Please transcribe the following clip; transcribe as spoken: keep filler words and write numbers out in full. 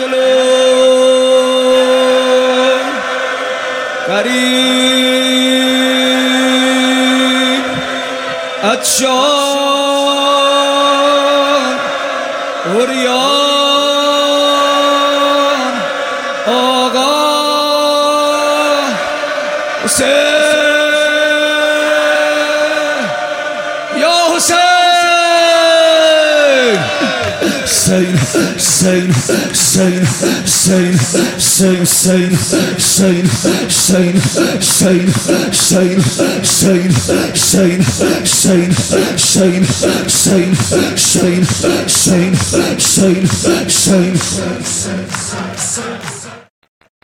مظلوم قریب عطشان عریان آقا حسین یا حسین Sain, sain, sain, sain, sain, sain, sain, sain, sain, sain, sain, sain, sain, sain, sain, sain, sain, sain, sain, sain.